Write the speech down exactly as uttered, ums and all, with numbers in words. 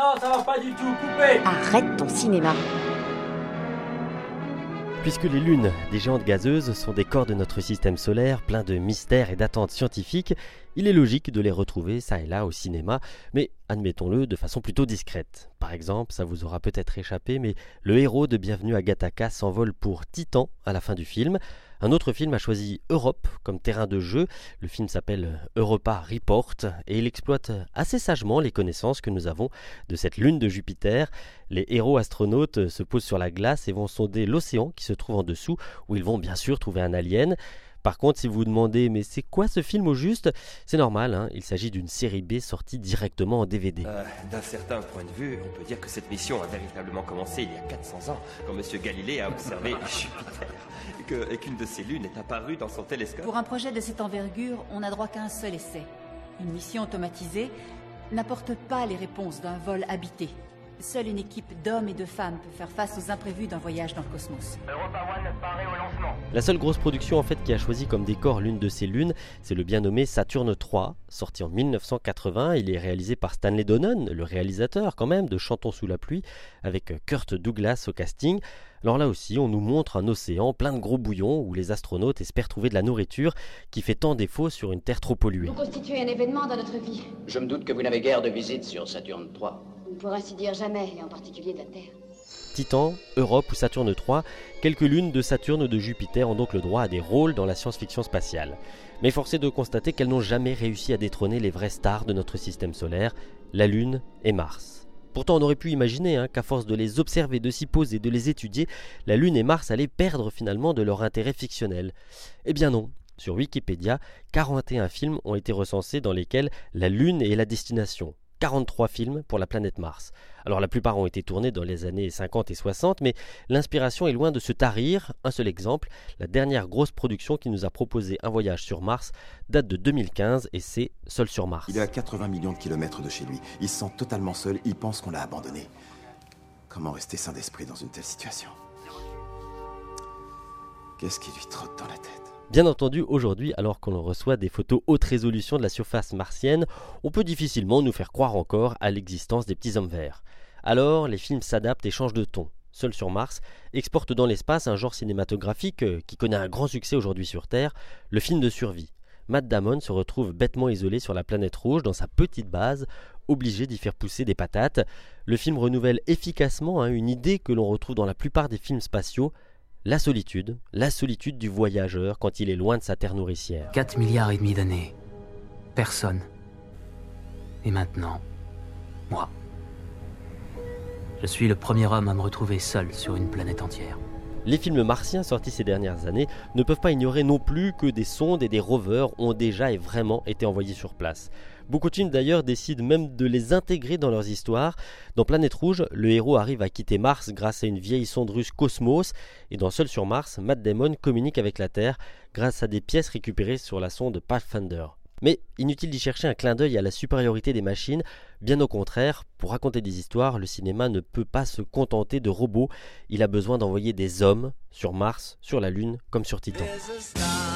non, ça va pas du tout, coupez. Arrête ton cinéma. Puisque les lunes des géantes gazeuses sont des corps de notre système solaire pleins de mystères et d'attentes scientifiques, il est logique de les retrouver ça et là au cinéma, mais admettons-le de façon plutôt discrète. Par exemple, ça vous aura peut-être échappé, mais le héros de Bienvenue à Gattaca s'envole pour Titan à la fin du film. Un autre film a choisi Europe comme terrain de jeu. Le film s'appelle Europa Report et il exploite assez sagement les connaissances que nous avons de cette lune de Jupiter. Les héros astronautes se posent sur la glace et vont sonder l'océan qui se trouve en dessous, où ils vont bien sûr trouver un alien. Par contre, si vous vous demandez, mais c'est quoi ce film au juste ? C'est normal, hein, il s'agit d'une série B sortie directement en D V D. Euh, d'un certain point de vue, on peut dire que cette mission a véritablement commencé il y a quatre cents ans, quand M. Galilée a observé Jupiter, et, que, et qu'une de ses lunes est apparue dans son télescope. Pour un projet de cette envergure, on n'a droit qu'à un seul essai. Une mission automatisée n'apporte pas les réponses d'un vol habité. Seule une équipe d'hommes et de femmes peut faire face aux imprévus d'un voyage dans le cosmos. Europa One paraît au lancement. La seule grosse production en fait qui a choisi comme décor l'une de ces lunes, c'est le bien nommé Saturne trois, sorti en mille neuf cent quatre-vingts. Il est réalisé par Stanley Donen, le réalisateur quand même de Chantons sous la pluie, avec Kirk Douglas au casting. Alors là aussi, on nous montre un océan plein de gros bouillons où les astronautes espèrent trouver de la nourriture qui fait tant défaut sur une Terre trop polluée. Vous constituez un événement dans notre vie. Je me doute que vous n'avez guère de visite sur Saturne trois. Pour ainsi dire jamais, et en particulier de la Terre. Titan, Europe ou Saturne trois, quelques lunes de Saturne ou de Jupiter ont donc le droit à des rôles dans la science-fiction spatiale. Mais force est de constater qu'elles n'ont jamais réussi à détrôner les vraies stars de notre système solaire, la Lune et Mars. Pourtant, on aurait pu imaginer hein, qu'à force de les observer, de s'y poser, de les étudier, la Lune et Mars allaient perdre finalement de leur intérêt fictionnel. Eh bien non. Sur Wikipédia, quarante et un films ont été recensés dans lesquels la Lune est la destination. quarante-trois films pour la planète Mars. Alors la plupart ont été tournés dans les années cinquante et soixante, mais l'inspiration est loin de se tarir. Un seul exemple, la dernière grosse production qui nous a proposé un voyage sur Mars date de deux mille quinze et c'est Seul sur Mars. Il est à quatre-vingts millions de kilomètres de chez lui. Il se sent totalement seul, il pense qu'on l'a abandonné. Comment rester sain d'esprit dans une telle situation ? Qu'est-ce qui lui trotte dans la tête ? Bien entendu, aujourd'hui, alors qu'on reçoit des photos haute résolution de la surface martienne, on peut difficilement nous faire croire encore à l'existence des petits hommes verts. Alors, les films s'adaptent et changent de ton. Seul sur Mars exporte dans l'espace un genre cinématographique qui connaît un grand succès aujourd'hui sur Terre, le film de survie. Matt Damon se retrouve bêtement isolé sur la planète rouge dans sa petite base, obligé d'y faire pousser des patates. Le film renouvelle efficacement hein, une idée que l'on retrouve dans la plupart des films spatiaux, la solitude, la solitude du voyageur quand il est loin de sa terre nourricière. quatre milliards et demi d'années. Personne. Et maintenant, moi. Je suis le premier homme à me retrouver seul sur une planète entière. Les films martiens sortis ces dernières années ne peuvent pas ignorer non plus que des sondes et des rovers ont déjà et vraiment été envoyés sur place. Beaucoup de films d'ailleurs décident même de les intégrer dans leurs histoires. Dans Planète Rouge, le héros arrive à quitter Mars grâce à une vieille sonde russe Cosmos. Et dans Seul sur Mars, Matt Damon communique avec la Terre grâce à des pièces récupérées sur la sonde Pathfinder. Mais inutile d'y chercher un clin d'œil à la supériorité des machines, bien au contraire, pour raconter des histoires, le cinéma ne peut pas se contenter de robots, il a besoin d'envoyer des hommes sur Mars, sur la Lune, comme sur Titan.